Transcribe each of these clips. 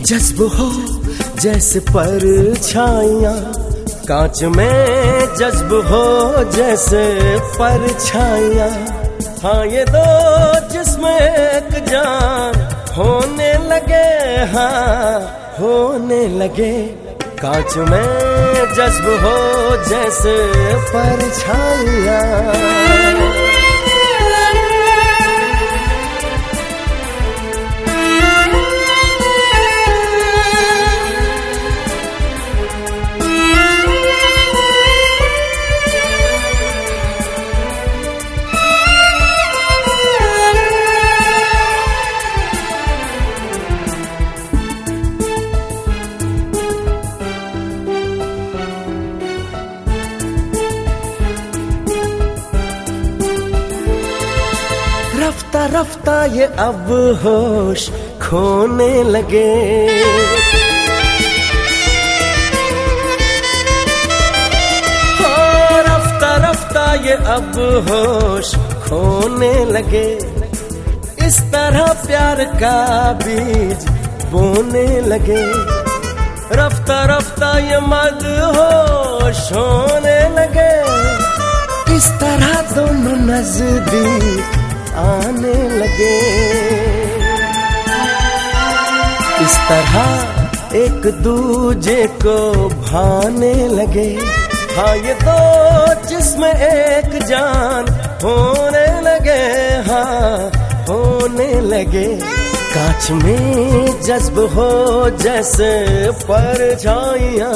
जज्ब हो जैसे परछाइयाँ, कांच में जज्ब हो जैसे परछाइयाँ। हाँ ये दो जिस्म एक जान होने लगे, हाँ होने लगे। कांच में जज्ब हो जैसे परछाइयाँ। रफ्ता रफ्ता ये अब होश खोने लगे, हो रफ्ता रफ्ता ये अब होश खोने लगे। इस तरह प्यार का बीज बोने लगे। रफ्ता रफ्ता ये मदहोश होने लगे। इस तरह दोनों नजदीक आने लगे। इस तरह एक दूजे को भाने लगे। हाँ ये दो जिस्म एक जान होने लगे, हाँ होने लगे। कांच में जज्ब हो जैसे परछाइयाँ।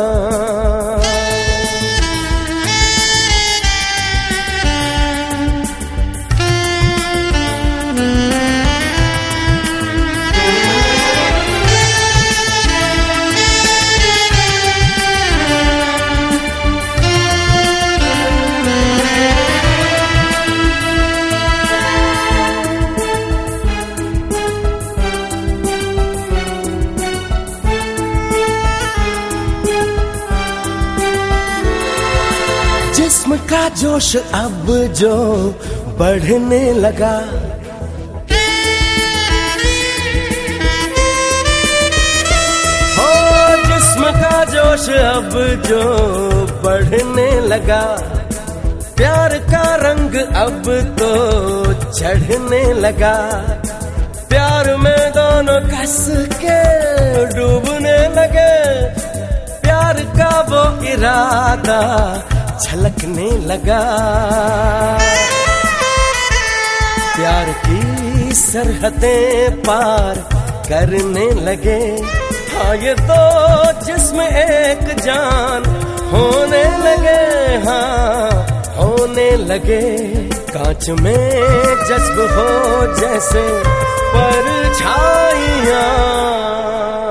जिस्म का जोश अब जो बढ़ने लगा, हो जिस्म का जोश अब जो बढ़ने लगा। प्यार का रंग अब तो चढ़ने लगा। प्यार में दोनों कस के डूबने लगे। प्यार का वो इरादा छलकने लगा। प्यार की सरहदें पार करने लगे। हाँ ये दो जिस्म एक जान होने लगे, हाँ होने लगे। कांच में जज्ब हो जैसे परछाइयाँ।